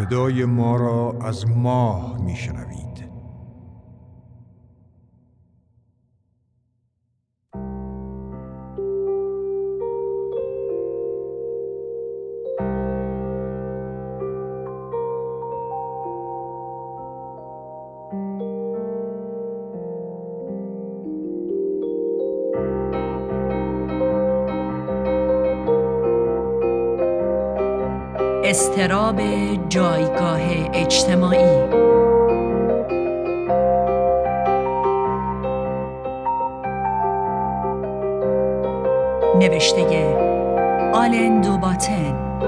صدای ما را از ماه میشنوید. اضطراب جایگاه اجتماعی. نوشته آلن دوباتن،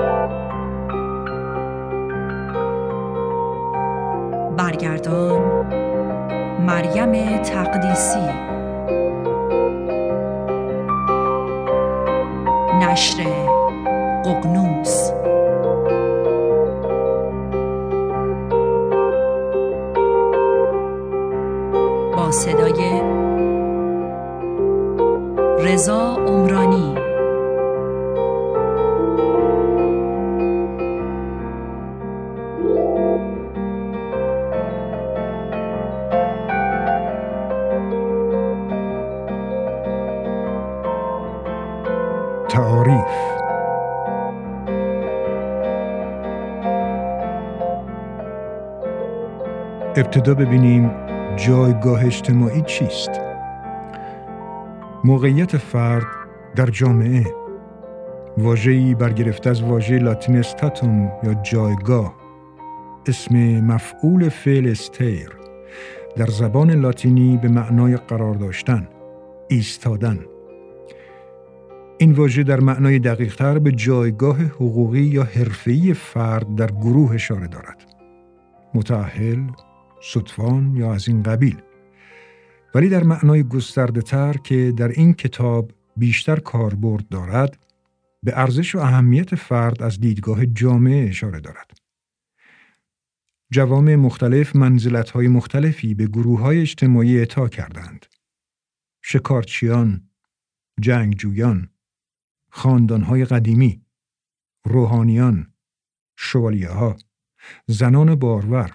برگردان مریم تقدیسی، نشر ققنوس. با صدای رضا عمرانی. تعاریف. ابتدا ببینیم جایگاه اجتماعی چیست؟ موقعیت فرد در جامعه، واژه‌ای برگرفته از واژه لاتین استاتوم یا جایگاه، اسم مفعول فعل استیر، در زبان لاتینی به معنای قرار داشتن، ایستادن. این واژه در معنای دقیق‌تر به جایگاه حقوقی یا حرفه‌ای فرد در گروه اشاره دارد. متأهل، ستوان یا از این قبیل. ولی در معنای گسترده‌تر که در این کتاب بیشتر کاربرد دارد، به ارزش و اهمیت فرد از دیدگاه جامعه اشاره دارد. جوامع مختلف منزلت‌های مختلفی به گروه‌های اجتماعی اعطا کردند. شکارچیان، جنگجویان، خاندان‌های قدیمی، روحانیان، شوالیه‌ها، زنان بارور.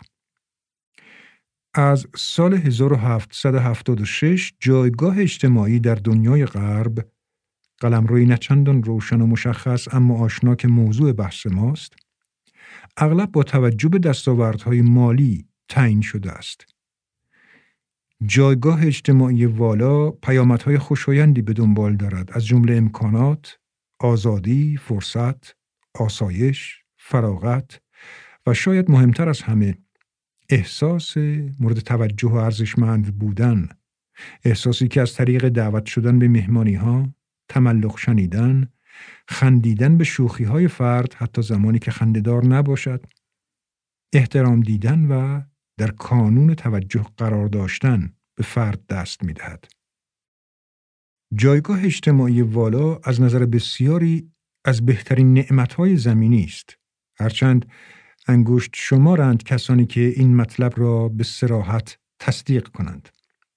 از سال 1776 جایگاه اجتماعی در دنیای غرب، قلمروی نچندان روشن و مشخص اما آشنا که موضوع بحث ماست، اغلب با توجه به دستاوردهای مالی تعیین شده است. جایگاه اجتماعی والا پیامدهای خوشایندی به دنبال دارد، از جمله امکانات، آزادی، فرصت، آسایش، فراغت و شاید مهمتر از همه احساس مورد توجه و ارزشمند بودن، احساسی که از طریق دعوت شدن به مهمانی‌ها، تملق شنیدن، خندیدن به شوخی‌های فرد حتی زمانی که خنده‌دار نباشد، احترام دیدن و در کانون توجه قرار داشتن به فرد دست می‌دهد. جایگاه اجتماعی والا از نظر بسیاری از بهترین نعمت‌های زمینی است، هرچند انگشت شمارند کسانی که این مطلب را به صراحت تصدیق کنند.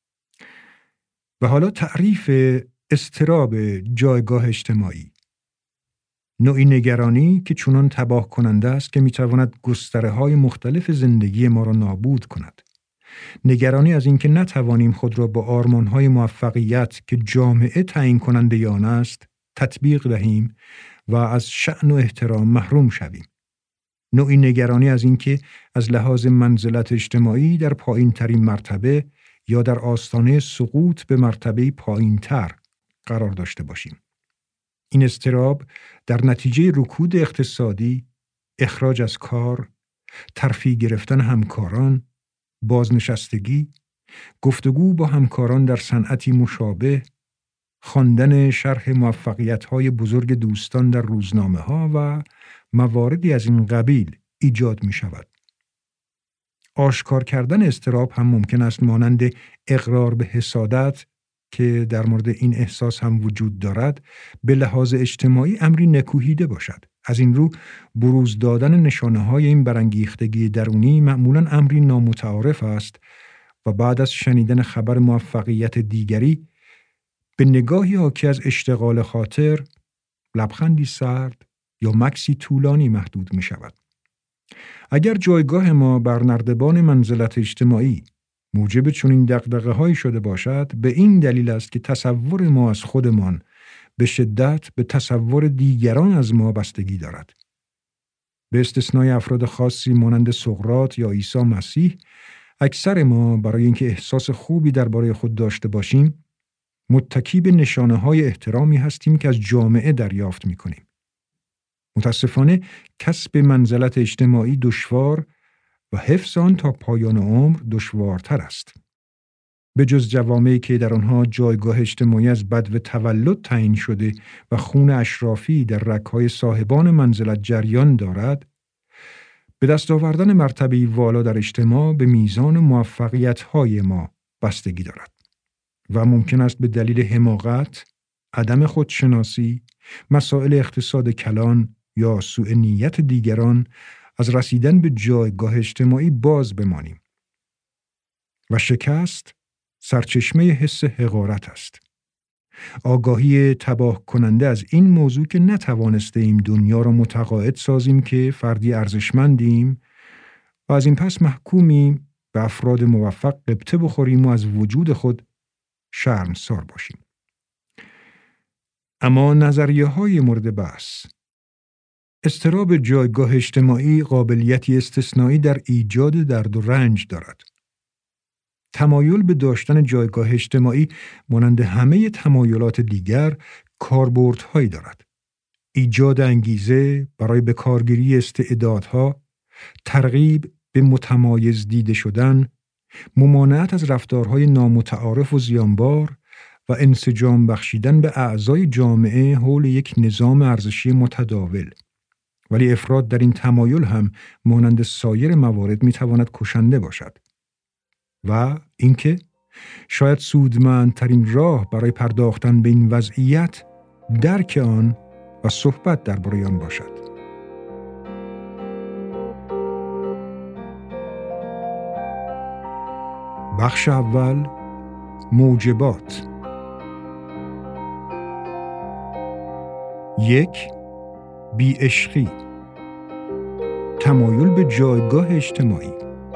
و حالا تعریف اضطراب جایگاه اجتماعی. نوعی نگرانی که چنان تباه کننده است که میتواند گستره‌های مختلف زندگی ما را نابود کند. نگرانی از اینکه نتوانیم خود را با آرمان‌های موفقیت که جامعه تعیین کننده آن است تطبیق دهیم و از شأن و احترام محروم شویم. نوعی نگرانی از اینکه از لحاظ منزلت اجتماعی در پایین‌ترین مرتبه یا در آستانه سقوط به مرتبه پایین‌تر قرار داشته باشیم. این اضطراب در نتیجه رکود اقتصادی، اخراج از کار، ترفیع گرفتن همکاران، بازنشستگی، گفتگو با همکاران در صنعتی مشابه، خواندن شرح موفقیت‌های بزرگ دوستان در روزنامه‌ها و مواردی از این قبیل ایجاد می‌شود. آشکار کردن اضطراب هم ممکن است مانند اقرار به حسادت که در مورد این احساس هم وجود دارد، به لحاظ اجتماعی امری نکوهیده باشد. از این رو بروز دادن نشانه‌های این برانگیختگی درونی معمولاً امری نامتعارف است و بعد از شنیدن خبر موفقیت دیگری به نگاهی حاکی از اشتغال خاطر، لبخندی سرد یا مکسی طولانی محدود می شود. اگر جایگاه ما بر نردبان منزلت اجتماعی موجب چنین دغدغه‌هایی شده باشد، به این دلیل است که تصور ما از خودمان به شدت به تصور دیگران از ما بستگی دارد. به استثنای افراد خاصی مانند سقراط یا عیسی مسیح، اکثر ما برای اینکه احساس خوبی درباره خود داشته باشیم، متکی به نشانه‌های احترامی هستیم که از جامعه دریافت می‌کنیم. متاسفانه کسب منزلت اجتماعی دشوار و حفظ آن تا پایان عمر دشوارتر است. به جز جوامعی که در آنها جایگاه اجتماعی از بدو تولد تعیین شده و خون اشرافی در رگ‌های صاحبان منزلت جریان دارد، به دست آوردن مرتبه‌ای والا در اجتماع به میزان موفقیت‌های ما بستگی دارد و ممکن است به دلیل حماقت، عدم خودشناسی، مسائل اقتصاد کلان یا سوء نیت دیگران از رسیدن به جایگاه اجتماعی باز بمانیم. و شکست سرچشمه حس حقارت است. آگاهی تباه کننده از این موضوع که نتوانسته ایم دنیا را متقاعد سازیم که فردی ارزشمندیم و از این پس محکومیم به افراد موفق غبطه بخوریم و از وجود خود شرمسار باشیم. اما نظریه‌های مورد بحث، اضطراب جایگاه اجتماعی قابلیتی استثنایی در ایجاد درد و رنج دارد. تمایل به داشتن جایگاه اجتماعی مانند همه تمایلات دیگر کاربردهایی دارد. ایجاد انگیزه برای به کارگیری استعدادها، ترغیب به متمایز دیده شدن، ممانعت از رفتارهای نامتعارف و زیانبار و انسجام بخشیدن به اعضای جامعه حول یک نظام ارزشی متداول. ولی افراط در این تمایل هم مانند سایر موارد میتواند کشنده باشد. و اینکه شاید سودمندترین راه برای پرداختن به این وضعیت درک آن و صحبت درباره آن باشد. بخش اول، موجبات. 1. بی‌عشقی، تمایل به جایگاه اجتماعی.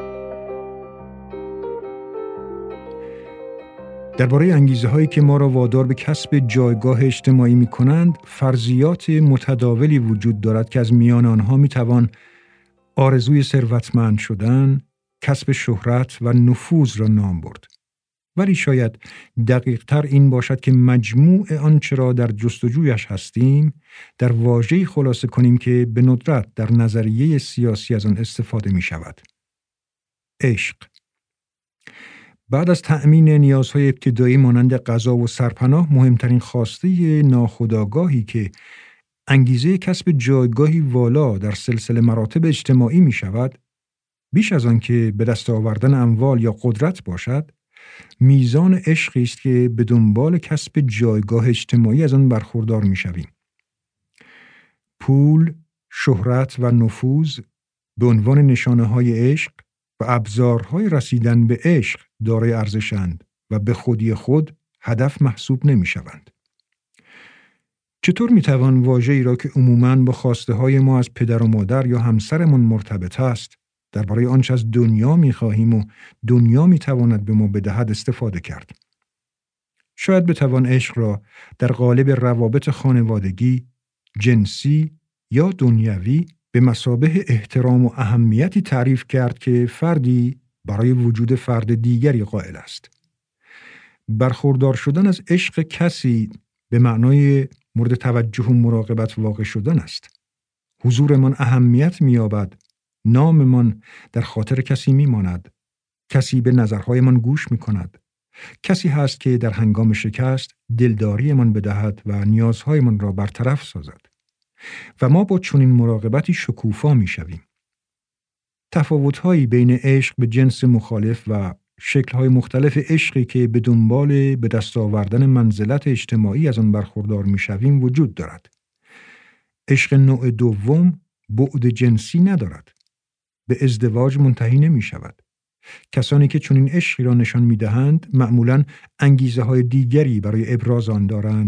درباره انگیزه‌هایی که ما را وادار به کسب جایگاه اجتماعی می‌کنند، فرضیات متداولی وجود دارد که از میان آنها می‌توان آرزوی ثروتمند شدن، کسب شهرت و نفوذ را نام برد. ولی شاید دقیق‌تر این باشد که مجموع آنچه را در جستجویش هستیم، در واژه‌ای خلاصه کنیم که به ندرت در نظریه سیاسی از آن استفاده می‌شود. عشق. بعد از تأمین نیازهای ابتدایی مانند غذا و سرپناه، مهمترین خواسته ناخودآگاهی که انگیزه کسب جایگاهی والا در سلسله مراتب اجتماعی می شود، بیش از آن که به دست آوردن اموال یا قدرت باشد، میزان عشقی است که به دنبال کسب جایگاه اجتماعی از آن برخوردار می شویم. پول، شهرت و نفوذ به عنوان نشانه‌های عشق و ابزارهای رسیدن به عشق دارای ارزشند و به خودی خود هدف محسوب نمی‌شوند. چطور می‌توان واژه‌ای را که عموماً با خواسته‌های ما از پدر و مادر یا همسرمان مرتبط است، درباره آنچه از دنیا می‌خواهیم و دنیا می‌تواند به ما بدهد استفاده کرد؟ شاید بتوان عشق را در قالب روابط خانوادگی، جنسی یا دنیوی به مثابه احترام و اهمیتی تعریف کرد که فردی برای وجود فرد دیگری قائل است. برخوردار شدن از عشق کسی به معنای مورد توجه و مراقبت واقع شدن است. حضورمان اهمیت می‌یابد، ناممان در خاطر کسی می‌ماند، کسی به نظرهایمان گوش می‌کند، کسی هست که در هنگام شکست دلداریمان بدهد و نیازهایمان را برطرف سازد. و ما با چنین مراقبتی شکوفا می‌شویم. تفاوت‌هایی بین عشق به جنس مخالف و شکل‌های مختلف عشقی که به دنبال به دست آوردن منزلت اجتماعی از آن برخوردار می‌شویم وجود دارد. عشق نوع دوم بعد جنسی ندارد. به ازدواج منتهی نمی‌شود. کسانی که چنین عشقی را نشان می‌دهند معمولاً انگیزه‌های دیگری برای ابراز آن دارند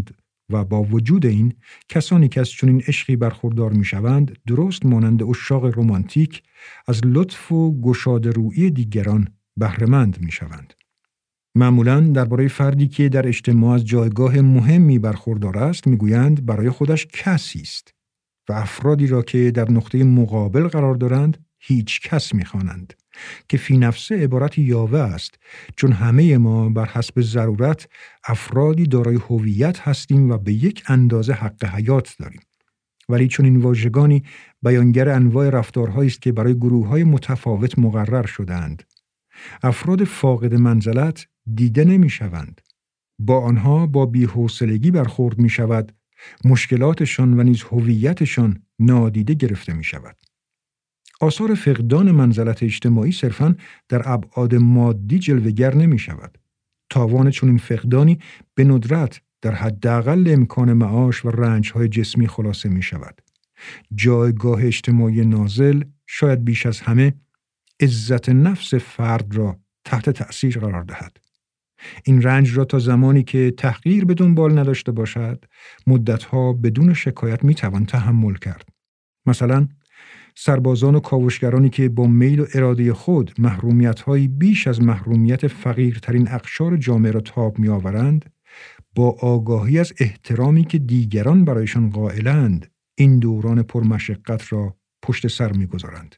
و با وجود این کسانی که از چنین عشقی برخوردار می‌شوند درست مانند عشاق رمانتیک از لطف و گشاده رویی دیگران بهره‌مند می‌شوند. معمولاً درباره فردی که در اجتماع از جایگاه مهمی برخوردار است میگویند برای خودش کسی است و افرادی را که در نقطه مقابل قرار دارند هیچ کس می‌خوانند که فی نفسه عبارت یاوه است، چون همه ما بر حسب ضرورت افرادی دارای هویت هستیم و به یک اندازه حق حیات داریم. ولی چون این واژگانی بیانگر انواع رفتارهایی است که برای گروه‌های متفاوت مقرر شده‌اند. افراد فاقد منزلت دیده نمی‌شوند. با آنها با بی‌حوصلگی برخورد می‌شود، مشکلاتشان و نیز هویتشان نادیده گرفته می‌شود. آثار فقدان منزلت اجتماعی صرفاً در ابعاد مادی جلوه‌گر نمی‌شود. تاوان چنین فقدانی به ندرت در حداقل امکان معاش و رنج‌های جسمی خلاصه می‌شود. جایگاه اجتماعی نازل شاید بیش از همه عزت نفس فرد را تحت تأثیر قرار دهد. این رنج را تا زمانی که تحقیر به دنبال نداشته باشد، مدتها بدون شکایت میتوان تحمل کرد. مثلا سربازان و کاوشگرانی که با میل و اراده خود محرومیت‌های بیش از محرومیت فقیرترین اقشار جامعه را تاب می‌آورند، با آگاهی از احترامی که دیگران برایشان قائلند، این دوران پرمشقت را پشت سر می‌گذارند.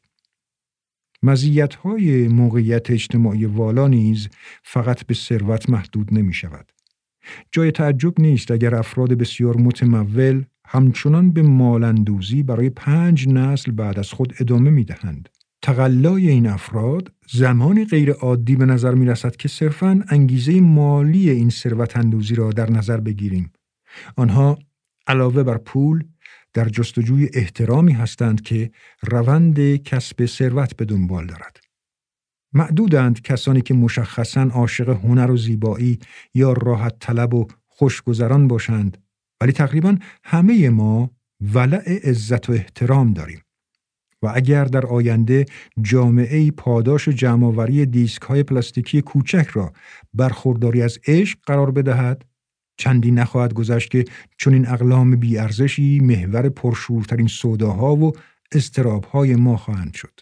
مزیت‌های موقعیت اجتماعی والا نیز فقط به ثروت محدود نمی‌شود. جای تعجب نیست اگر افراد بسیار متمول همچنان به مال‌اندوزی برای 5 نسل بعد از خود ادامه می‌دهند. تقلای این افراد زمانی غیر عادی به نظر می‌رسد که صرفاً انگیزه مالی این ثروت‌اندوزی را در نظر بگیریم. آنها علاوه بر پول در جستجوی احترامی هستند که روند کسب ثروت به دنبال دارد. معدودند کسانی که مشخصاً عاشق هنر و زیبایی یا راحت طلب و خوشگذران باشند، ولی تقریباً همه ما ولع عزت و احترام داریم. و اگر در آینده جامعه‌ای پاداش جمع‌آوری دیسک‌های پلاستیکی کوچک را برخورداری از عشق قرار بدهد، چندی نخواهد گذشت که چنین اقلام بی‌ارزشی محور پرشورترین سوداها و اضطراب‌های ما خواهند شد.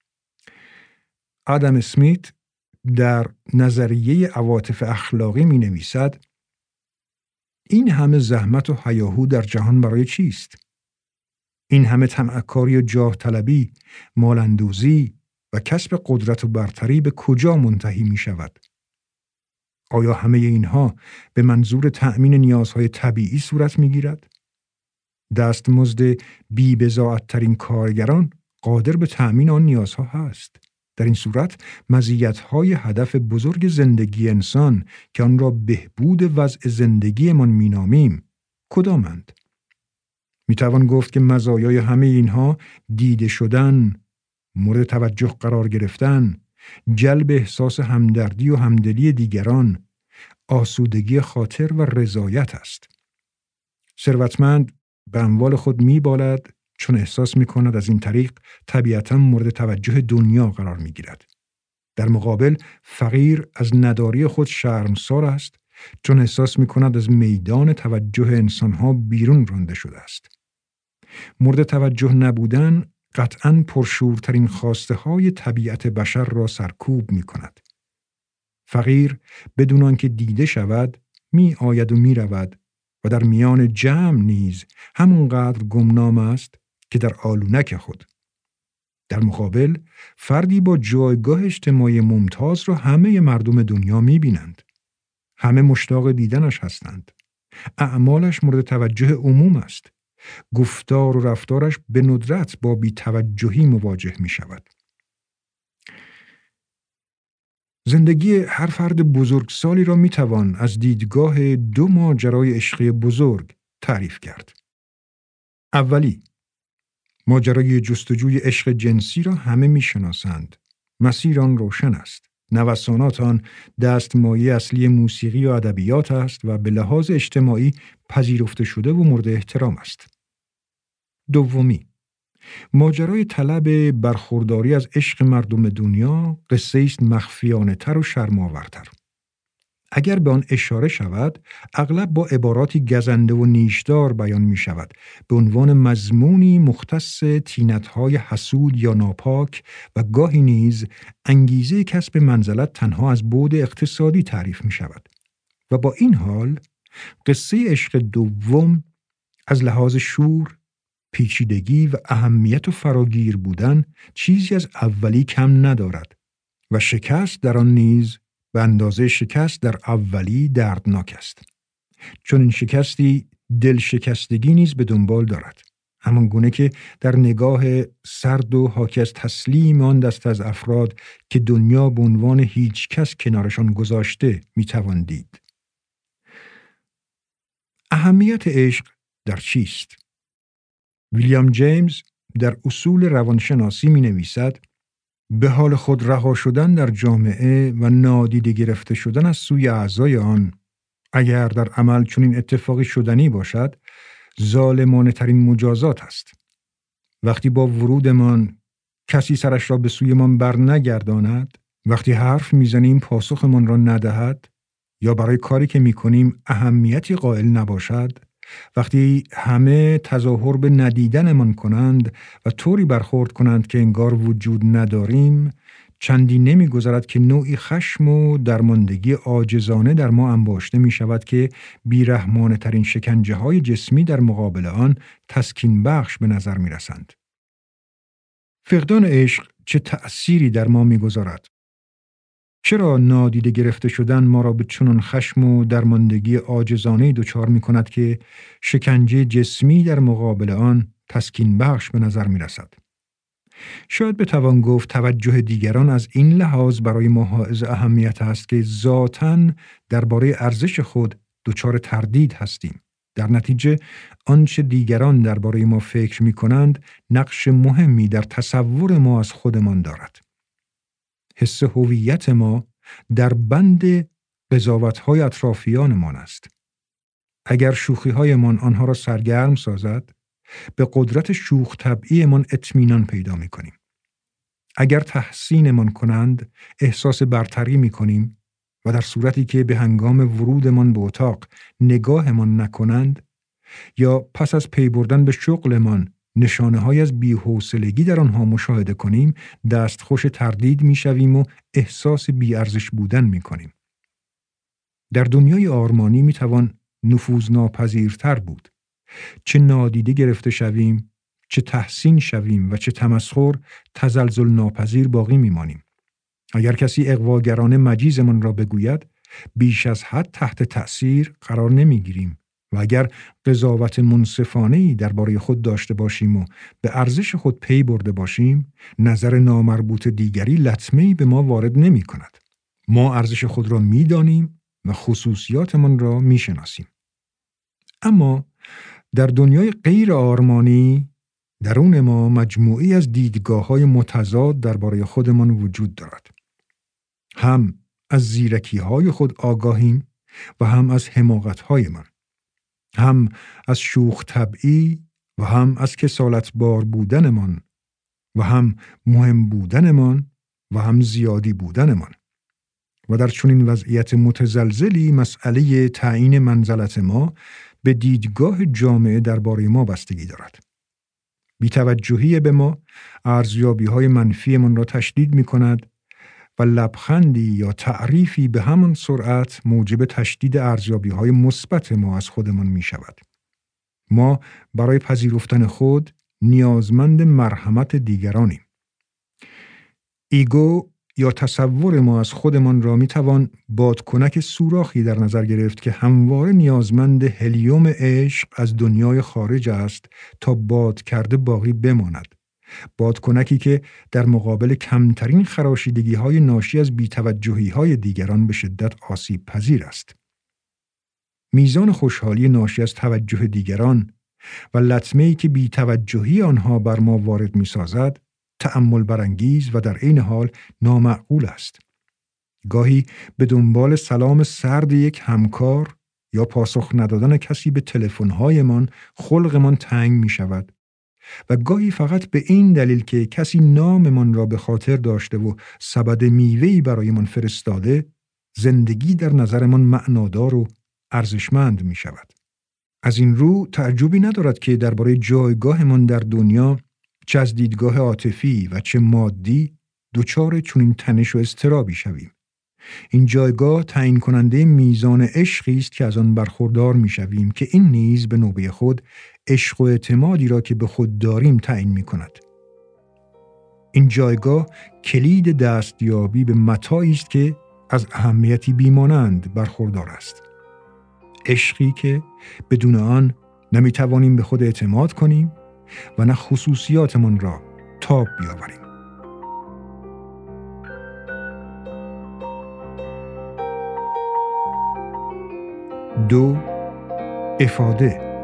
آدم اسمیت در نظریه عواطف اخلاقی می‌نویسد: این همه زحمت و هیاهو در جهان برای چیست؟ این همه طمع‌کاری و جاه طلبی، مال‌اندوزی و کسب قدرت و برتری به کجا منتهی می‌شود؟ آیا همه اینها به منظور تأمین نیازهای طبیعی صورت می‌گیرد؟ دستمزد بی‌بضاعت‌ترین کارگران قادر به تأمین آن نیازها هست. در این صورت مزیت‌های هدف بزرگ زندگی انسان که آن را بهبود وضع زندگیمان می‌نامیم کدامند؟ می‌توان گفت که مزایای همه اینها دیده شدن، مورد توجه قرار گرفتن، جلب احساس همدردی و همدلی دیگران، آسودگی خاطر و رضایت است. ثروتمند به اموال خود می‌بالد چون احساس می‌کند از این طریق طبیعتاً مورد توجه دنیا قرار می‌گیرد. در مقابل فقیر از نداری خود شرمسار است چون احساس می‌کند از میدان توجه انسان‌ها بیرون رانده شده است. مورد توجه نبودن قطعاً پرشورترین خواسته‌های طبیعت بشر را سرکوب می‌کند. فقیر بدون آنکه دیده شود می‌آید و می‌رود و در میان جمع نیز همونقدر گمنام است که در آلونک خود. در مقابل فردی با جایگاه اجتماعی ممتاز را همه مردم دنیا می‌بینند. همه مشتاق دیدنش هستند. اعمالش مورد توجه عموم است. گفتار و رفتارش به ندرت با بی‌توجهی مواجه می‌شود. زندگی هر فرد بزرگسالی را می‌توان از دیدگاه 2 ماجرای عشقی بزرگ تعریف کرد. اولی، ماجرای جستجوی عشق جنسی را همه می‌شناسند. مسیر آن روشن است. نوسانات آن دستمایه اصلی موسیقی و ادبیات است و به لحاظ اجتماعی پذیرفته شده و مورد احترام است. دومی، ماجرای طلب برخورداری از عشق مردم دنیا قصه است مخفیانه تر و شرم‌آورتر. اگر به آن اشاره شود، اغلب با عباراتی گزنده و نیشدار بیان می شود، به عنوان مضمونی مختص طینت‌های حسود یا ناپاک و گاهی نیز انگیزه کسب منزلت تنها از بعد اقتصادی تعریف می شود. و با این حال، قصه عشق دوم از لحاظ شور، پیچیدگی و اهمیت و فراگیر بودن چیزی از اولی کم ندارد و شکست در آن نیز به اندازه شکست در اولی دردناک است. چون این شکستی دل شکستگی نیز به دنبال دارد. همان گونه که در نگاه سرد و حاکی از تسلیم آن دست از افراد که دنیا به عنوان هیچ کس کنارشان گذاشته میتوان دید. اهمیت عشق در چیست؟ ویلیام جیمز در اصول روانشناسی می نویسد: به حال خود رها شدن در جامعه و نادیده گرفته شدن از سوی اعضای آن، اگر در عمل چنین اتفاقی شدنی باشد، ظالمانه ترین مجازات است. وقتی با ورودمان کسی سرش را به سویمان بر نگرداند، وقتی حرف میزنیم پاسخمان را ندهد یا برای کاری که میکنیم اهمیتی قائل نباشد، وقتی همه تظاهر به ندیدنمان کنند و طوری برخورد کنند که انگار وجود نداریم، چندی نمی‌گذرد که نوعی خشم و درماندگی عاجزانه در ما انباشته می شود که بیرحمانه ترین شکنجه های جسمی در مقابل آن تسکین بخش به نظر می رسند. فقدان عشق چه تأثیری در ما می گذارد؟ چرا نادیده گرفته شدن ما را به چنان خشم و درماندگی عاجزانه دچار می کند که شکنجه جسمی در مقابل آن تسکین بخش به نظر می رسد؟ شاید بتوان گفت توجه دیگران از این لحاظ برای ما حائز اهمیت است که ذاتاً درباره ارزش خود دچار تردید هستیم. در نتیجه آنچه دیگران درباره ما فکر می کنند نقش مهمی در تصور ما از خودمان دارد. حس هویت ما در بند قضاوت‌های اطرافیانمان است. اگر شوخی‌هایمان آنها را سرگرم سازد، به قدرت شوخ طبعیمان اطمینان پیدا می‌کنیم. اگر تحسینمان کنند، احساس برتری می‌کنیم و در صورتی که به هنگام ورودمان به اتاق نگاهمان نکنند یا پس از پی بردن به شغلمان نشانه‌های از بی‌حوصلگی در آنها مشاهده کنیم، دستخوش تردید می‌شویم و احساس بی‌ارزش بودن می‌کنیم. در دنیای آرمانی می‌توان نفوذناپذیرتر بود. چه نادیده گرفته شویم، چه تحسین شویم و چه تمسخر، تزلزل ناپذیر باقی میمانیم. اگر کسی اغواگرانه مجیزمان را بگوید، بیش از حد تحت تأثیر قرار نمیگیریم و اگر قضاوت منصفانه‌ای درباره خود داشته باشیم و به ارزش خود پی برده باشیم، نظر نامربوط دیگری لطمه‌ای به ما وارد نمی کند. ما ارزش خود را میدانیم و خصوصیاتمان را میشناسیم. اما در دنیای غیر آرمانی، درون ما مجموعی از دیدگاه‌های متضاد درباره خودمان وجود دارد. هم از زیرکی‌های خود آگاهیم و هم از حماقت‌هایمان. هم از شوخ طبعی و هم از کسالتبار بودنمان و هم مهم بودنمان و هم زیادی بودنمان. و در چنین وضعیت متزلزلی مسئله تعیین منزلت ما به دیدگاه جامعه درباره ما بستگی دارد. بی‌توجهی به ما ارزیابی‌های منفیمان را تشدید می‌کند و لبخندی یا تعریفی به همان سرعت موجب تشدید ارزیابی‌های مثبت ما از خودمان می‌شود. ما برای پذیرفتن خود نیازمند مرحمت دیگرانیم. ایگو یا تصور ما از خودمان را میتوان بادکنک سوراخی در نظر گرفت که همواره نیازمند هلیوم عشق از دنیای خارج است تا باد کرده باقی بماند. بادکنکی که در مقابل کمترین خراشیدگی‌های ناشی از بی‌توجهی‌های دیگران به شدت آسیب پذیر است. میزان خوشحالی ناشی از توجه دیگران و لطمه‌ای که بی‌توجهی آنها بر ما وارد می‌سازد تأمل برانگیز و در عین حال نامعقول است. گاهی به دنبال سلام سرد یک همکار یا پاسخ ندادن کسی به تلفن‌هایمان خلقمان تنگ می شود و گاهی فقط به این دلیل که کسی ناممان را به خاطر داشته و سبد میوه‌ای برایمان فرستاده زندگی در نظرمان معنادار و ارزشمند می شود. از این رو تعجبی ندارد که درباره جایگاهمان در دنیا چه از دیدگاه عاطفی و چه مادی دچار چنین تنش و اضطرابی شویم. این جایگاه تعیین کننده میزان عشقی است که از آن برخوردار می شویم که این نیز به نوبه خود عشق و اعتمادی را که به خود داریم تعیین می کند. این جایگاه کلید دستیابی به متاعی است که از اهمیتی بیمانند برخوردار است. عشقی که بدون آن نمیتوانیم به خود اعتماد کنیم و نه خصوصیاتمان را تاب بیاوریم. دو، افاده.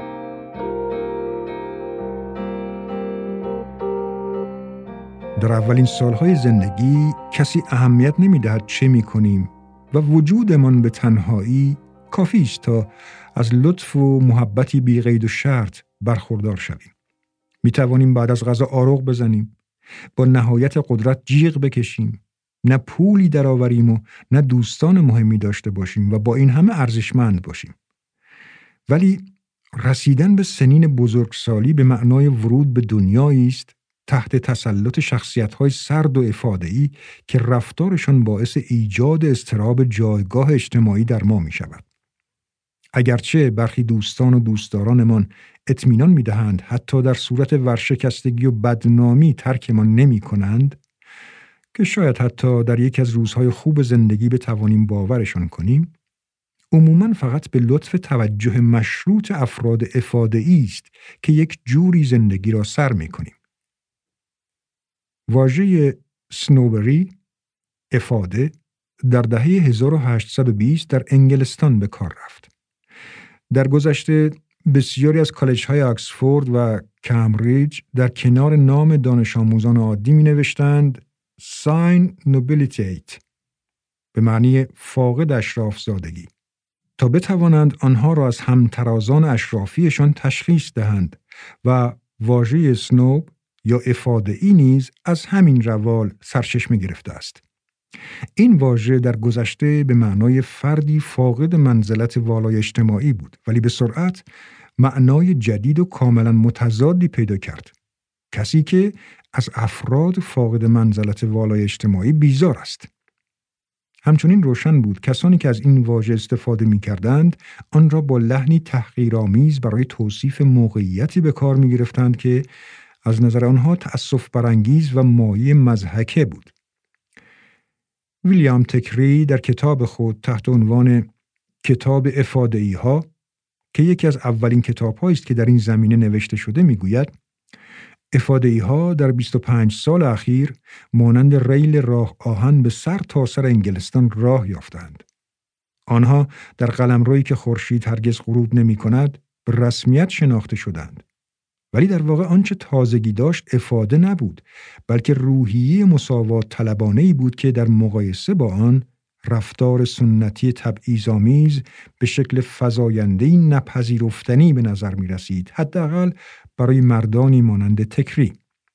در اولین سالهای زندگی کسی اهمیت نمی‌دهد چه می‌کنیم و وجودمان به تنهایی کافی است تا از لطف و محبتی بی قید و شرط برخوردار شویم. می‌توانیم بعد از غذا آروغ بزنیم، با نهایت قدرت جیغ بکشیم، نه پولی درآوریم و نه دوستان مهمی داشته باشیم و با این همه ارزشمند باشیم. ولی رسیدن به سنین بزرگسالی به معنای ورود به دنیایی است تحت تسلط شخصیت‌های سرد و افاده‌ای که رفتارشان باعث ایجاد اضطراب جایگاه اجتماعی در ما می‌شود. اگرچه برخی دوستان و دوستدارانمان اطمینان می‌دهند حتی در صورت ورشکستگی و بدنامی ترکمان نمی‌کنند، که شاید حتی در یک از روزهای خوب زندگی بتوانیم باورشان کنیم، عموماً فقط به لطف توجه مشروط افراد افاده‌ای است که یک جوری زندگی را سر می‌کنیم. واژه سنوبری، افاده، در دهه 1820 در انگلستان به کار رفت. در گذشته بسیاری از کالج‌های آکسفورد و کمبریج در کنار نام دانش آموزان عادی می‌نوشتند ساین نوبیلیتیت، به معنی فاقد اشراف زادگی، تا بتوانند آنها را از همترازان اشرافیشان تشخیص دهند و واژه سنوب یا افاده‌ای نیز از همین روال سرچشمه گرفته است. این واژه در گذشته به معنای فردی فاقد منزلت والای اجتماعی بود، ولی به سرعت معنای جدید و کاملا متضادی پیدا کرد. کسی که از افراد فاقد منزلت والای اجتماعی بیزار است. همچنین روشن بود کسانی که از این واژه استفاده می‌کردند آن را با لحنی تحقیرآمیز برای توصیف موقعیتی به کار می‌گرفتند که از نظر آنها تأسف برانگیز و مایه مضحکه بود. ویلیام تکری در کتاب خود تحت عنوان کتاب افاده‌ای‌ها که یکی از اولین کتاب‌هایی است که در این زمینه نوشته شده می‌گوید افاده‌ای‌ها در 25 سال اخیر مانند ریل راه آهن به سر تا سر انگلستان راه یافتند. آنها در قلمرویی که خورشید هرگز غروب نمی‌کند به رسمیت شناخته شدند. ولی در واقع آنچه تازگی داشت افاده نبود، بلکه روحیه مساوات طلبانه‌ای بود که در مقایسه با آن رفتار سنتی تبعیض‌آمیز به شکل فزاینده‌ای نپذیرفتنی به نظر می‌رسید، حداقل برای مردانی مانند تکری.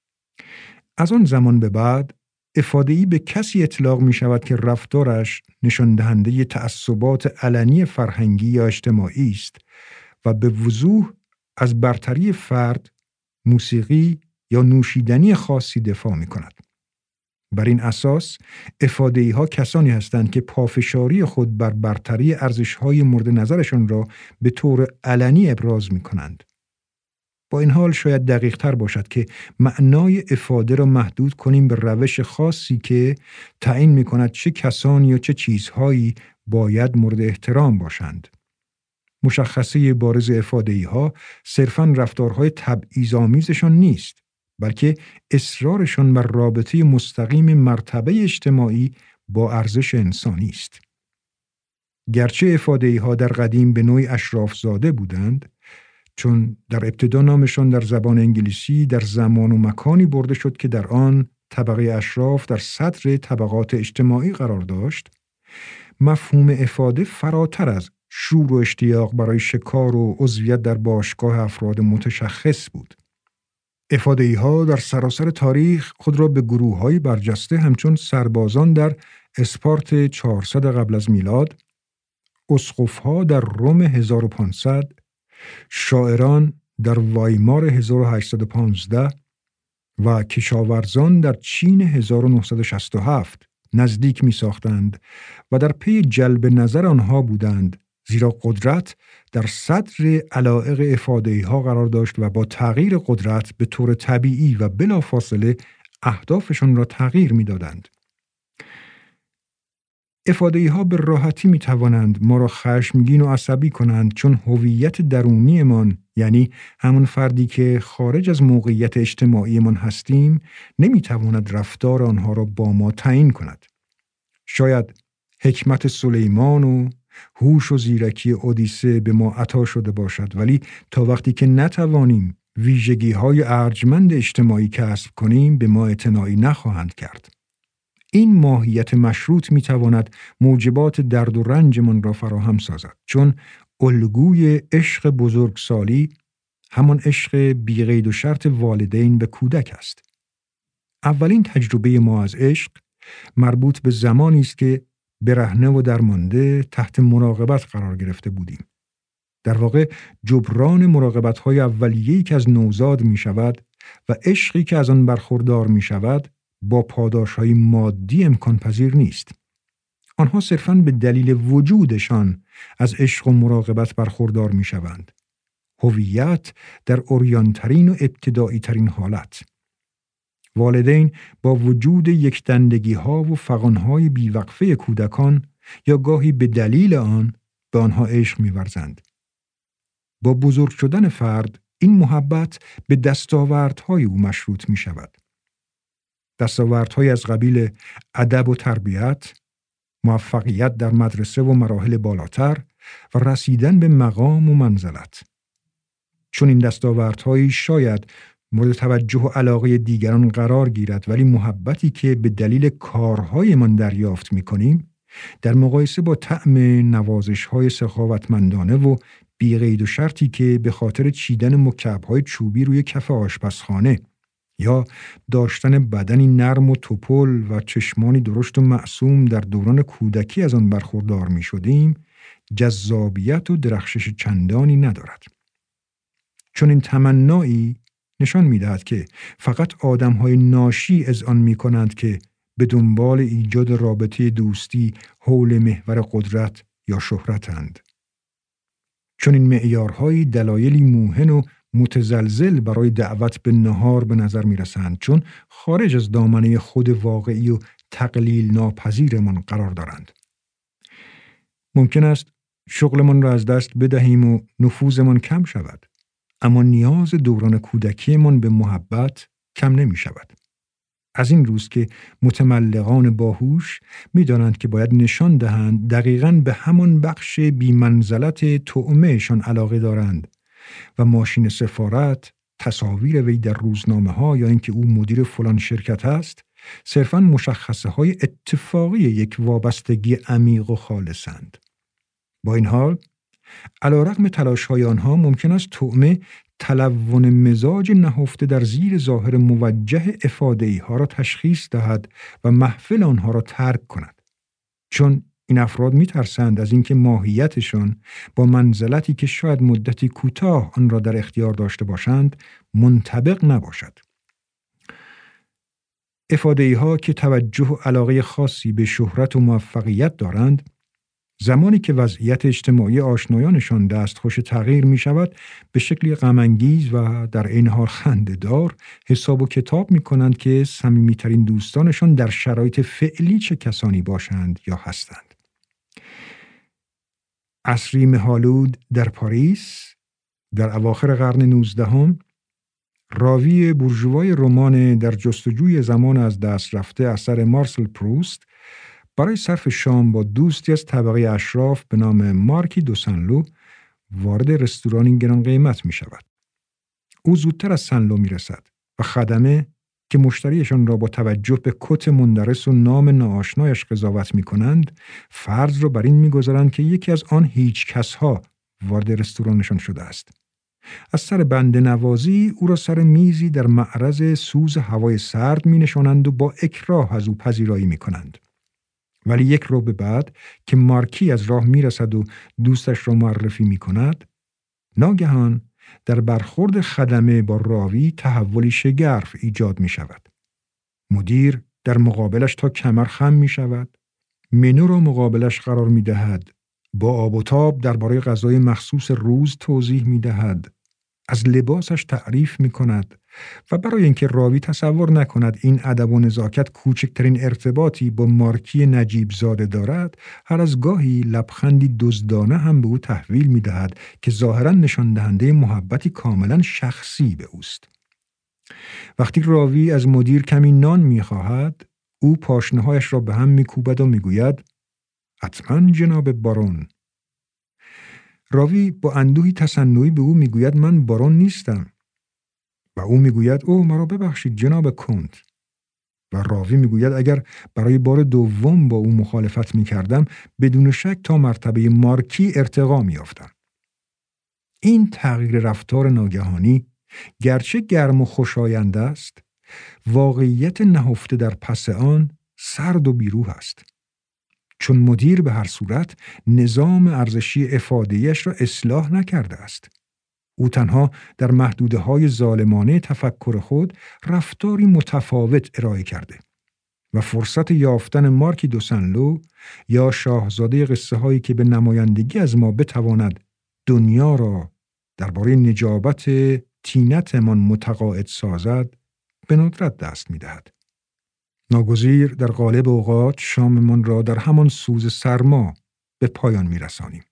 از آن زمان به بعد افاده‌ای به کسی اطلاق می‌شود که رفتارش نشان دهنده تعصبات علنی فرهنگی یا اجتماعی است و به وضوح از برتری فرد، موسیقی یا نوشیدنی خاصی دفاع می‌کند. بر این اساس افاده‌ای‌ها کسانی هستند که پافشاری خود بر برتری ارزش‌های مورد نظرشان را به طور علنی ابراز می‌کنند. با این حال شاید دقیق‌تر باشد که معنای افاده را محدود کنیم به روش خاصی که تعیین می‌کند چه کسانی یا چه چیزهایی باید مورد احترام باشند. مشخصه بارز افاده‌ای‌ها صرفاً رفتارهای تبعیض‌آمیزشان نیست، بلکه اصرارشان بر رابطه مستقیم مرتبه اجتماعی با ارزش انسانی است. گرچه افاده‌ای‌ها در قدیم به نوعی اشراف‌زاده بودند، چون در ابتدا نامشان در زبان انگلیسی در زمان و مکانی برده شد که در آن طبقه اشراف در صدر طبقات اجتماعی قرار داشت، مفهوم افاده فراتر از شور و اشتیاق برای شکار و عضویت در باشگاه افراد متشخص بود. افاده‌ای‌ها در سراسر تاریخ خود را به گروه‌های برجسته همچون سربازان در اسپارت 400 قبل از میلاد، اسقف‌ها در روم 1500، شاعران در وایمار 1815 و کشاورزان در چین 1967 نزدیک می ساختند و در پی جلب نظر آنها بودند، زیرا قدرت در صدر علایق افاده‌ای‌ها قرار داشت و با تغییر قدرت به طور طبیعی و بلافاصله اهدافشان را تغییر می دادند. افاده‌ای‌ها به راحتی می توانند ما را خشمگین و عصبی کنند، چون هویت درونیمان، یعنی همون فردی که خارج از موقعیت اجتماعیمان هستیم، نمی تواند رفتار آنها را با ما تعیین کند. شاید حکمت سلیمان و هوش و زیرکی اودیسه به ما عطا شده باشد، ولی تا وقتی که نتوانیم ویژگی‌های ارجمند اجتماعی کسب کنیم، به ما اعتنایی نخواهند کرد. این ماهیت مشروط می‌تواند موجبات درد و رنجمان را فراهم سازد، چون الگوی عشق بزرگسالی همان عشق بی‌قید و شرط والدین به کودک است. اولین تجربه ما از عشق مربوط به زمانی است که برهنه و درمانده تحت مراقبت قرار گرفته بودیم. در واقع جبران مراقبت‌های اولیه‌ای که از نوزاد می‌شود و عشقی که از آن برخوردار می‌شود با پاداش‌های مادی امکان پذیر نیست. آنها صرفاً به دلیل وجودشان از عشق و مراقبت برخوردار می‌شوند. هویت در عریان‌ترین و ابتدایی‌ترین حالت. والدین با وجود یکدندگی‌ها و فغان‌های بیوقفه کودکان یا گاهی به دلیل آن به آنها عشق می‌ورزند. با بزرگ شدن فرد این محبت به دستاوردهای او مشروط می‌شود. دستاوردهای از قبیل ادب و تربیت، موفقیت در مدرسه و مراحل بالاتر و رسیدن به مقام و منزلت. چون این دستاوردهایی شاید مورد توجه و علاقه دیگران قرار گیرد، ولی محبتی که به دلیل کارهایمان دریافت می‌کنیم در مقایسه با طعم نوازش‌های سخاوتمندانه و بی‌قید و شرطی که به خاطر چیدن مکعب‌های چوبی روی کف آشپزخانه یا داشتن بدنی نرم و توپل و چشمانی درشت و معصوم در دوران کودکی از آن برخوردار می‌شدیم، جذابیت و درخشش چندانی ندارد. چون این تمنایی نشان می‌دهد که فقط آدم‌های ناشی اذعان می‌کنند که به دنبال ایجاد رابطه دوستی حول محور قدرت یا شهرتند. چون این معیارهای دلایلی موهن و متزلزل برای دعوت به نهار به نظر می‌رسند، چون خارج از دامنه خود واقعی و تقلیل ناپذیرمان قرار دارند. ممکن است شغلمان را از دست بدهیم و نفوذمان کم شود، اما نیاز دوران کودکیمان به محبت کم نمی شود. از این روز که متملقان باهوش می دانند که باید نشان دهند دقیقاً به همان بخش بی‌منزلت طعمه‌شان علاقه دارند و ماشین سفارت، تصاویر وی در روزنامه‌ها یا اینکه او مدیر فلان شرکت است، صرفاً مشخصه‌های اتفاقی یک وابستگی عمیق و خالصند. با این حال علیرغم تلاش‌های آنها ممکن است طعمه تلون مزاج نهفته در زیر ظاهر موجه افاده‌ای‌ها را تشخیص دهد و محفل آنها را ترک کند، چون این افراد می‌ترسند از اینکه ماهیتشان با منزلتی که شاید مدتی کوتاه آن را در اختیار داشته باشند منطبق نباشد. افاده‌ای‌ها که توجه و علاقه خاصی به شهرت و موفقیت دارند، زمانی که وضعیت اجتماعی آشنایانشان دستخوش تغییر می شود، به شکلی غم‌انگیز و در عین حال خنده‌دار حساب و کتاب می کنند که صمیمی‌ترین دوستانشان در شرایط فعلی چه کسانی باشند یا هستند. عصری مهالود در پاریس در اواخر قرن 19 راوی بورژوای رمان در جستجوی زمان از دست رفته اثر مارسل پروست برای صرف شام با دوستی از طبقه اشراف به نام مارکی دو سنلو وارد رستورانی گران قیمت می شود. او زودتر از سنلو می رسد و خدمه که مشتریشان را با توجه به کت مندرس و نام ناآشنایش قضاوت می کنند، فرض را بر این می گذارند که یکی از آن هیچ کسها وارد رستورانشان شده است. از سر بنده نوازی او را سر میزی در معرض سوز هوای سرد می نشانند و با اکراه از او پذیرایی می کنند. ولی یک رو به بعد که مارکی از راه میرسد و دوستش را معرفی میکند، ناگهان در برخورد خدمه با راوی تحولی شگرف ایجاد می شود. مدیر در مقابلش تا کمر خم می شود، منو را مقابلش قرار می دهد، با آب و تاب درباره غذای مخصوص روز توضیح می دهد، از لباسش تعریف می کند و برای اینکه راوی تصور نکند این ادب و نزاکت کوچکترین ارتباطی با مارکی نجیب زاده دارد، هر از گاهی لبخندی دزدانه هم به او تحویل می دهد که ظاهراً نشان دهنده محبتی کاملاً شخصی به اوست. وقتی راوی از مدیر کمی نان می خواهد، او پاشنهایش را به هم می کوبد و می گوید حتماً جناب بارون. راوی با اندوهی تصنعی به او می گوید من بارون نیستم. و او میگوید او مرا ببخشید جناب کنت. و راوی میگوید اگر برای بار دوم با او مخالفت میکردم بدون شک تا مرتبه مارکی ارتقا میافتم. این تغییر رفتار ناگهانی گرچه گرم و خوشایند است، واقعیت نهفته در پس آن سرد و بیروح است. چون مدیر به هر صورت نظام ارزشی افاده‌ایش را اصلاح نکرده است. او تنها در محدوده‌های ظالمانه تفکر خود رفتاری متفاوت ارائه کرده و فرصت یافتن مارکی دوسنلو یا شاهزاده قصه هایی که به نمایندگی از ما بتواند دنیا را درباره نجابت طینتمان متقاعد سازد به ندرت دست می دهد. ناگزیر در غالب اوقات شاممان را در همان سوز سرما به پایان می رسانیم.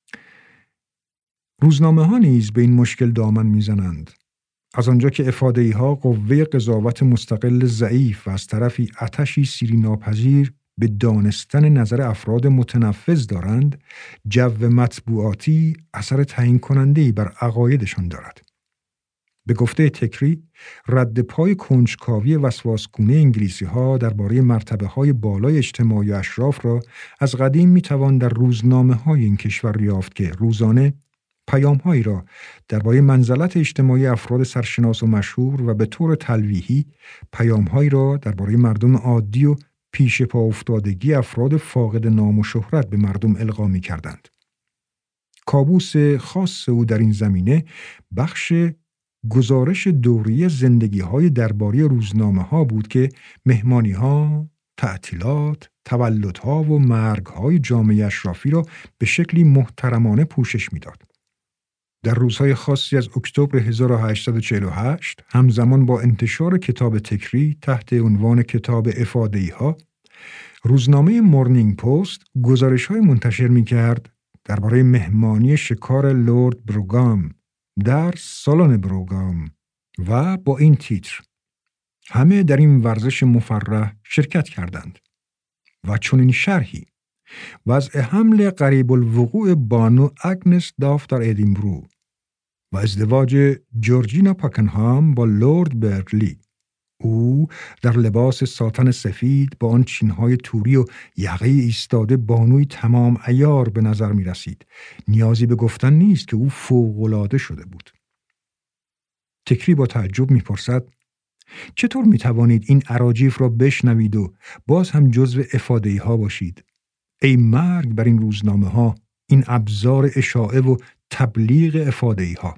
روزنامه ها نیز به این مشکل دامن میزنند. از آنجا که افاده‌ای ها قوه قضاوت مستقل ضعیف و از طرفی آتشی سیری ناپذیر به دانستن نظر افراد متنفذ دارند، جو مطبوعاتی اثر تعیین کننده‌ای بر عقایدشان دارد. به گفته تکری، رد پای کنجکاوی وسواسگونه انگلیسی ها درباره مرتبه های بالای اجتماعی و اشراف را از قدیم میتوان در روزنامه های این کشور یافت که روزانه پیام‌هایی را درباره منزلت اجتماعی افراد سرشناس و مشهور و به طور تلویحی پیام‌هایی را درباره مردم عادی و پیش پا افتادگی افراد فاقد نام و شهرت به مردم القا می‌کردند. کابوس خاص او در این زمینه بخش گزارش دوری زندگی‌های درباری روزنامه‌ها بود که مهمانی‌ها، تعطیلات، تولدها و مرگ‌های جامعه اشرافی را به شکلی محترمانه پوشش می‌داد. در روزهای خاصی از اکتبر 1848 همزمان با انتشار کتاب تکری تحت عنوان کتاب افاده‌ای‌ها، روزنامه مورنینگ پست گزارش‌های منتشر می‌کرد درباره مهمانی شکار لورد بروگام در سالن بروگام و با این تیتر: همه در این ورزش مفرح شرکت کردند. و چنین شرحی: وضع حمل قریب الوقوع بانو اگنس داف در ادینبرو و ازدواج جورجینا پاکنهام با لورد برکلی. او در لباس ساتن سفید با آن چینهای توری و یقه ایستاده بانوی تمام عیار به نظر می رسید. نیازی به گفتن نیست که او فوق‌العاده شده بود. تکری با تعجب می پرسد: چطور می توانید این اراجیف را بشنوید و باز هم جزو افاده‌ای ها باشید؟ ای مرگ بر این روزنامه ها، این ابزار اشاعه و تبلیغ افاده‌ای ها.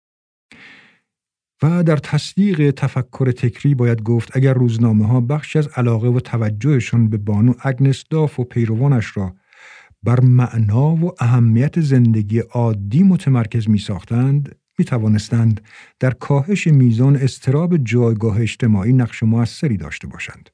و در تصدیق تفکر تکری باید گفت اگر روزنامه ها بخشی از علاقه و توجهشان به بانو اگنس داف و پیروانش را بر معنا و اهمیت زندگی عادی متمرکز می ساختند، می توانستند در کاهش میزان اضطراب جایگاه اجتماعی نقش مؤثری داشته باشند.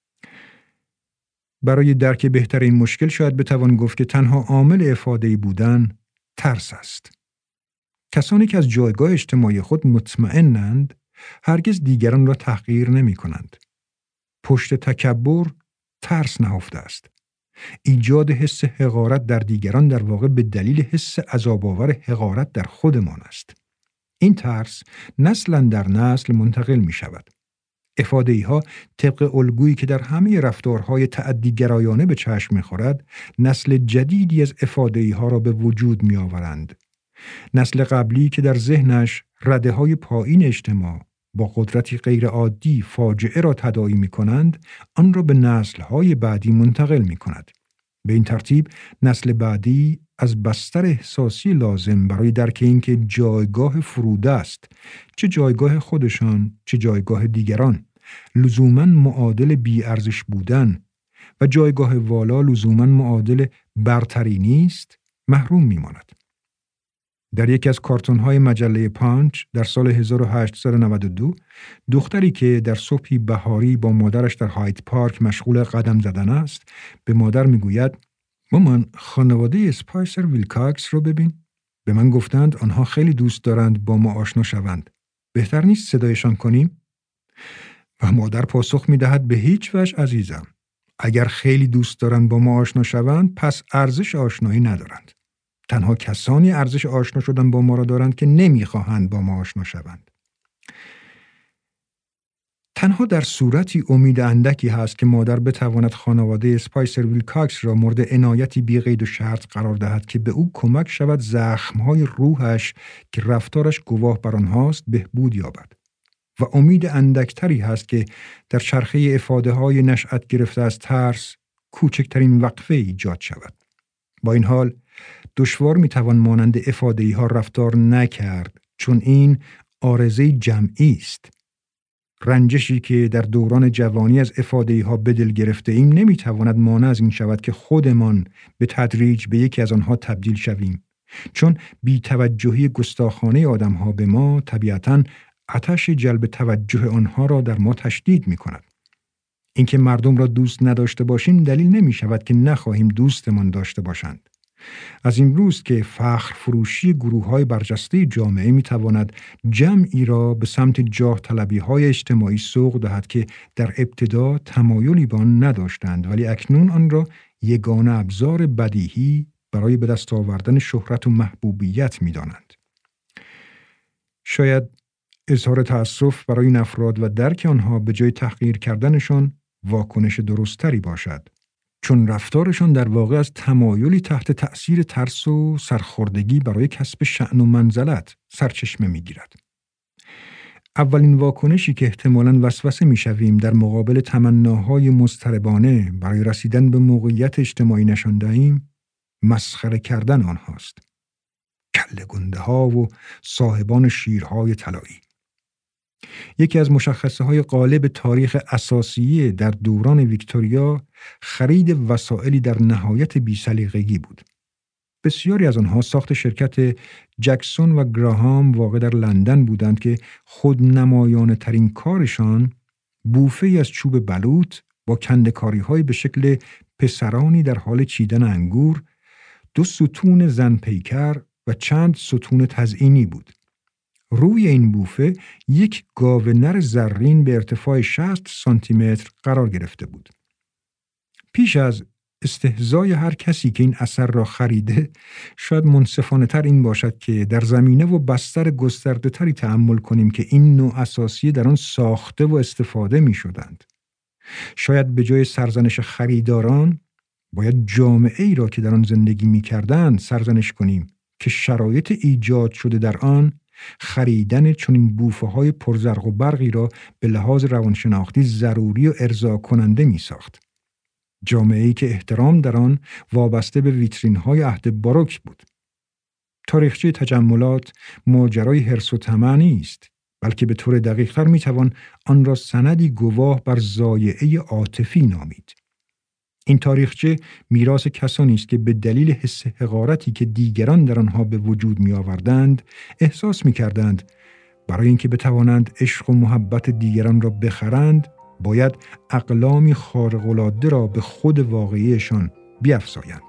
برای درک بهتر این مشکل شاید بتوان گفت که تنها عامل افاده‌ای بودن ترس است. کسانی که از جایگاه اجتماعی خود مطمئنند هرگز دیگران را تحقیر نمی کنند. پشت تکبر ترس نهفته است. ایجاد حس حقارت در دیگران در واقع به دلیل حس عذاب‌آور حقارت در خودمان است. این ترس نسلاً در نسل منتقل می شود. افاده‌ای ها طبق الگویی که در همه رفتارهای تعدی‌گرایانه به چشم می خورد، نسل جدیدی از افاده‌ای ها را به وجود می آورند. نسل قبلی که در ذهنش رده‌های پایین اجتماع با قدرتی غیرعادی فاجعه را تداعی می‌کنند، آن را به نسل‌های بعدی منتقل می‌کند. به این ترتیب نسل بعدی از بستر احساسی لازم برای درک اینکه جایگاه فروده است، چه جایگاه خودشان چه جایگاه دیگران، لزوماً معادل بی‌ارزش بودن و جایگاه والا لزوماً معادل برتری نیست، محروم می‌ماند. در یکی از کارتون‌های مجله پانچ در سال 1892 دختری که در صبحی بهاری با مادرش در هاید پارک مشغول قدم زدن است، به مادر میگوید: مامان، خانواده اسپایسر ویلکاکس رو ببین. به من گفتند آنها خیلی دوست دارند با ما آشنا شوند. بهتر نیست صدایشان کنیم؟ و مادر پاسخ میدهد: به هیچ وجه عزیزم. اگر خیلی دوست دارند با ما آشنا شوند، پس ارزش آشنایی ندارند. تنها کسانی ارزش آشنا شدن با ما را دارند که نمیخواهند با ما آشنا شوند. تنها در صورتی امید اندکی هست که مادر بتواند خانواده اسپایسر ویلکاکس را مورد عنایتی بی قید و شرط قرار دهد که به او کمک شود زخم‌های روحش که رفتارش گواه بر آنهاست بهبود یابد. و امید اندکتری هست که در چرخه افاده‌های نشأت گرفته از ترس کوچکترین وقفه ایجاد شود. با این حال دشوار میتوان مانند افاده‌ای ها رفتار نکرد، چون این عارضه جمعی است. رنجشی که در دوران جوانی از افاده‌ای ها به دل گرفته ایم نمیتواند مانع از این شود که خودمان به تدریج به یکی از آنها تبدیل شویم، چون بی‌توجهی گستاخانه آدم ها به ما طبیعتاً آتش جلب توجه آنها را در ما تشدید میکند. اینکه مردم را دوست نداشته باشیم دلیل نمی شود که نخواهیم دوستمان داشته باشند. از این روز که فخر فروشی گروه‌های برجسته جامعه می‌تواند جمعی را به سمت جاه طلبی‌های اجتماعی سوق دهد که در ابتدا تمایلی به آن نداشتند، ولی اکنون آن را یگانه ابزار بدیهی برای به دست آوردن شهرت و محبوبیت می‌دانند. شاید اظهار تأسف برای این افراد و درک آنها به جای تحقیر کردنشان واکنش درستری باشد، چون رفتارشان در واقع از تمایلی تحت تأثیر ترس و سرخوردگی برای کسب شأن و منزلت سرچشمه می‌گیرد. اولین واکنشی که احتمالاً وسوسه می‌شویم در مقابل تمناهای مضطربانه برای رسیدن به موقعیت اجتماعی نشان دهیم، مسخره کردن آنهاست. کله گنده‌ها و صاحبان شیرهای طلایی. یکی از مشخصه‌های غالب تاریخ اساسیه در دوران ویکتوریا خرید وسائلی در نهایت بی‌سلیقگی بود. بسیاری از آنها ساخت شرکت جکسون و گراهام واقع در لندن بودند که خودنمایانه ترین کارشان بوفه‌ای از چوب بلوط با کنده‌کاری‌های به شکل پسرانی در حال چیدن انگور، 2 ستون زن پیکر و چند ستون تزئینی بود. روی این بوفه یک گاو نر زرین به ارتفاع 60 سانتی متر قرار گرفته بود. پیش از استهزای هر کسی که این اثر را خریده، شاید منصفانه تر این باشد که در زمینه و بستر گسترده تری تأمل کنیم که این نوع اساسی در آن ساخته و استفاده می شدند. شاید به جای سرزنش خریداران، باید جامعه ای را که در آن زندگی می کردند سرزنش کنیم که شرایط ایجاد شده در آن خریدن چنین بوفه‌های پرزرق و برقی را به لحاظ روانشناختی ضروری و ارضا کننده می ساخت. جامعه‌ای که احترام در آن وابسته به ویترین‌های عهد باروک بود. تاریخچه تجملات ماجرای حرص و طمع نیست، بلکه به طور دقیق‌تر می‌توان آن را سندی گواه بر ضایعه عاطفی نامید. این تاریخچه میراث کسانی است که به دلیل حس حقارتی که دیگران در آنها به وجود می‌آوردند، احساس می‌کردند برای اینکه بتوانند عشق و محبت دیگران را بخرند، باید اقلامی خارق‌العاده را به خود واقعیشان بیفزایند.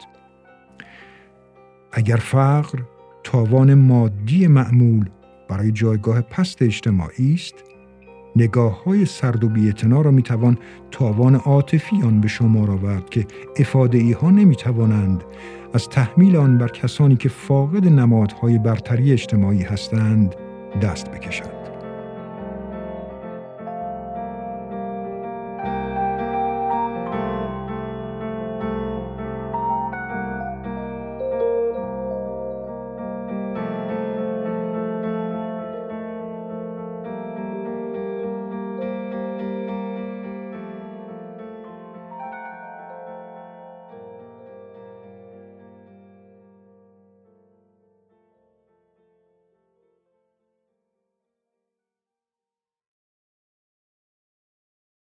اگر فقر تاوان مادی معمول برای جایگاه پست اجتماعی است، نگاه‌های سرد و بی‌اعتنا را می‌توان تاوان عاطفی آن به شمار آورد که افاده‌ای‌ها نمی‌توانند از تحمیل آن بر کسانی که فاقد نمادهای برتری اجتماعی هستند دست بکشند.